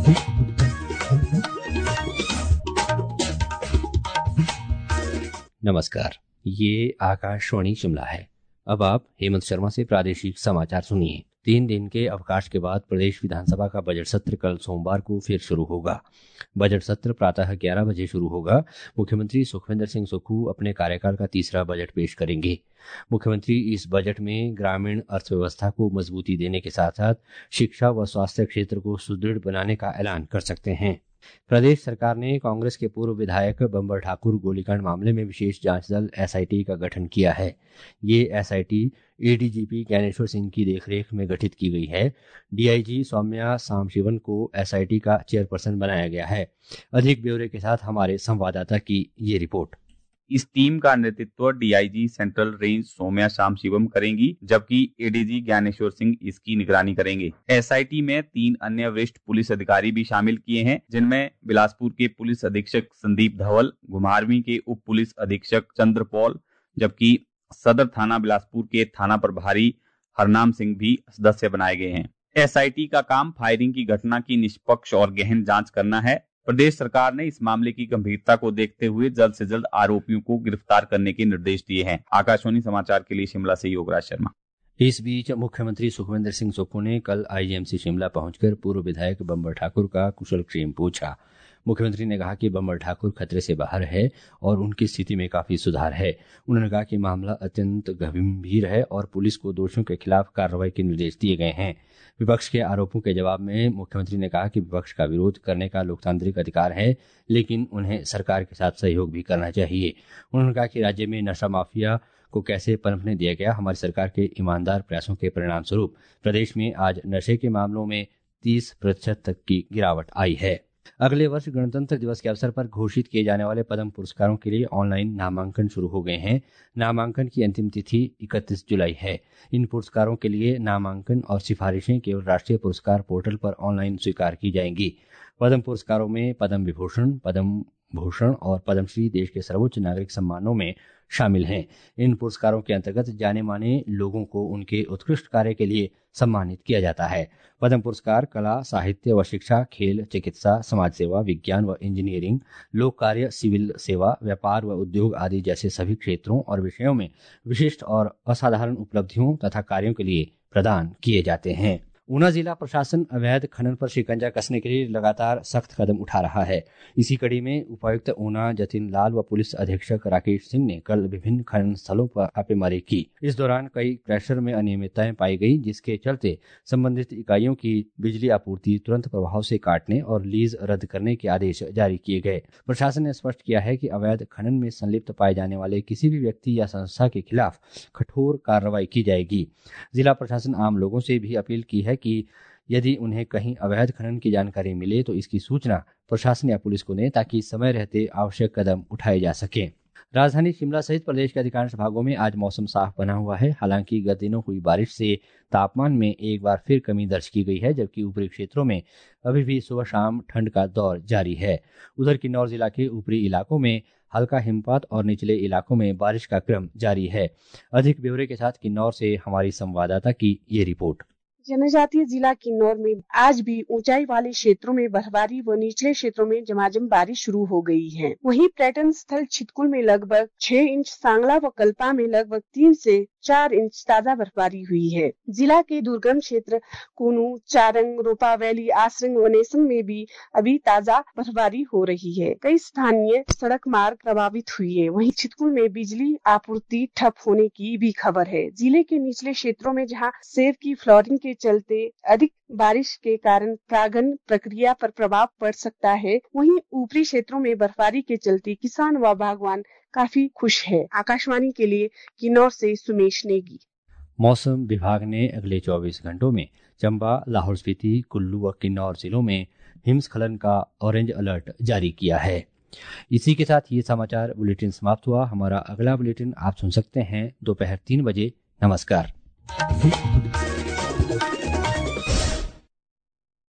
नमस्कार, ये आकाशवाणी शिमला है। अब आप हेमंत शर्मा से प्रादेशिक समाचार सुनिए। 3 दिन के अवकाश के बाद प्रदेश विधानसभा का बजट सत्र कल सोमवार को फिर शुरू होगा। बजट सत्र प्रातः 11 बजे शुरू होगा। मुख्यमंत्री सुखविंदर सिंह सुक्खू अपने कार्यकाल का तीसरा बजट पेश करेंगे। मुख्यमंत्री इस बजट में ग्रामीण अर्थव्यवस्था को मजबूती देने के साथ साथ शिक्षा व स्वास्थ्य क्षेत्र को सुदृढ़ बनाने का ऐलान कर सकते हैं। प्रदेश सरकार ने कांग्रेस के पूर्व विधायक बंबर ठाकुर गोलीकांड मामले में विशेष जांच दल एसआईटी का गठन किया है। ये एसआईटी एडीजीपी ज्ञानेश्वर सिंह की देखरेख में गठित की गई है। डीआईजी सौम्या सामशिवन को एसआईटी का चेयरपर्सन बनाया गया है। अधिक ब्यौरे के साथ हमारे संवाददाता की ये रिपोर्ट। इस टीम का नेतृत्व DIG central range Soumya Shamshivam करेंगी, जबकि एडीजी ज्ञानेश्वर सिंह इसकी निगरानी करेंगे। एसआईटी में 3 अन्य वरिष्ठ पुलिस अधिकारी भी शामिल किए हैं, जिनमें बिलासपुर के पुलिस अधीक्षक संदीप धवल, घुमारवीं के उप पुलिस अधीक्षक चंद्रपॉल, जबकि सदर थाना बिलासपुर के थाना प्रभारी हरनाम सिंह भी सदस्य बनाए गए हैं। एसआईटी का काम फायरिंग की घटना की निष्पक्ष और गहन जांच करना है। प्रदेश सरकार ने इस मामले की गंभीरता को देखते हुए जल्द से जल्द आरोपियों को गिरफ्तार करने के निर्देश दिए हैं। आकाशवाणी समाचार के लिए शिमला से योगराज शर्मा। इस बीच मुख्यमंत्री सुखविंदर सिंह सुक्खू ने कल आईजीएमसी शिमला पहुंचकर पूर्व विधायक बंबर ठाकुर का कुशलक्षेम पूछा। मुख्यमंत्री ने कहा कि बंबर ठाकुर खतरे से बाहर है और उनकी स्थिति में काफी सुधार है। उन्होंने कहा कि मामला अत्यंत गंभीर है और पुलिस को दोषियों के खिलाफ कार्रवाई के निर्देश दिए गए हैं। विपक्ष के आरोपों के जवाब में मुख्यमंत्री ने कहा कि विपक्ष का विरोध करने का लोकतांत्रिक अधिकार है, लेकिन उन्हें सरकार के साथ सहयोग भी करना चाहिए। उन्होंने कहा कि राज्य में नशा माफिया को कैसे पनपने दिया गया, हमारी सरकार के ईमानदार प्रयासों के परिणाम स्वरूप प्रदेश में आज नशे के मामलों में 30% तक की गिरावट आई है। अगले वर्ष गणतंत्र दिवस के अवसर पर घोषित किए जाने वाले पद्म पुरस्कारों के लिए ऑनलाइन नामांकन शुरू हो गए हैं। नामांकन की अंतिम तिथि 31 जुलाई है। इन पुरस्कारों के लिए नामांकन और सिफारिशें केवल राष्ट्रीय पुरस्कार पोर्टल पर ऑनलाइन स्वीकार की जाएंगी। पद्म पुरस्कारों में पद्म विभूषण, पद्म भूषण और पद्मश्री देश के सर्वोच्च नागरिक सम्मानों में शामिल हैं। इन पुरस्कारों के अंतर्गत जाने माने लोगों को उनके उत्कृष्ट कार्य के लिए सम्मानित किया जाता है। पद्म पुरस्कार कला, साहित्य व शिक्षा, खेल, चिकित्सा, समाज सेवा, विज्ञान व इंजीनियरिंग, लोक कार्य, सिविल सेवा, व्यापार व उद्योग आदि जैसे सभी क्षेत्रों और विषयों में विशिष्ट और असाधारण उपलब्धियों तथा कार्यों के लिए प्रदान किए जाते हैं। ऊना जिला प्रशासन अवैध खनन पर शिकंजा कसने के लिए लगातार सख्त कदम उठा रहा है। इसी कड़ी में उपायुक्त ऊना जतिन लाल व पुलिस अधीक्षक राकेश सिंह ने कल विभिन्न खनन स्थलों पर छापेमारी की। इस दौरान कई क्रैशर में अनियमितताएं पाई गई, जिसके चलते संबंधित इकाइयों की बिजली आपूर्ति तुरंत प्रभाव से काटने और लीज रद्द करने के आदेश जारी किए गए। प्रशासन ने स्पष्ट किया है कि अवैध खनन में संलिप्त पाए जाने वाले किसी भी व्यक्ति या संस्था के खिलाफ कठोर कार्रवाई की जाएगी। जिला प्रशासन आम लोगों से भी अपील की है कि यदि उन्हें कहीं अवैध खनन की जानकारी मिले तो इसकी सूचना प्रशासन या पुलिस को दें, ताकि समय रहते आवश्यक कदम उठाए जा सके। राजधानी शिमला सहित प्रदेश के अधिकांश भागों में आज मौसम साफ बना हुआ है। हालांकि गत दिनों हुई बारिश से तापमान में एक बार फिर कमी दर्ज की गई है, जबकि ऊपरी क्षेत्रों में अभी भी सुबह शाम ठंड का दौर जारी है। उधर किन्नौर जिला के ऊपरी इलाकों में हल्का हिमपात और निचले इलाकों में बारिश का क्रम जारी है। अधिक ब्यौरे के साथ किन्नौर से हमारी संवाददाता की ये रिपोर्ट। जनजातीय जिला किन्नौर में आज भी ऊंचाई वाले क्षेत्रों में बर्फबारी व निचले क्षेत्रों में झमाझम बारिश शुरू हो गई है। वहीं पर्यटन स्थल छितकुल में लगभग 6 इंच, सांगला व कल्पा में लगभग 3 से 4 इंच ताजा बर्फबारी हुई है। जिला के दुर्गम क्षेत्र कुनू, चारंग, रोपा वैली, आसरंग व नेसंग में भी अभी ताजा बर्फबारी हो रही है। कई स्थानीय सड़क मार्ग प्रभावित हुई है। वहीं छितकुल में बिजली आपूर्ति ठप होने की भी खबर है। जिले के निचले क्षेत्रों में जहां सेब की फ्लोरिंग के चलते अधिक बारिश के कारण परागण प्रक्रिया पर प्रभाव पड़ सकता है, वहीं ऊपरी क्षेत्रों में बर्फबारी के चलते किसान व बागवान काफी खुश है। आकाशवाणी के लिए किन्नौर से सुमेश नेगी। मौसम विभाग ने अगले 24 घंटों में चंबा, लाहौल स्पीति, कुल्लू व किन्नौर जिलों में हिमस्खलन का ऑरेंज अलर्ट जारी किया है। इसी के साथ ये समाचार बुलेटिन समाप्त हुआ। हमारा अगला बुलेटिन आप सुन सकते हैं दोपहर 3 बजे। नमस्कार।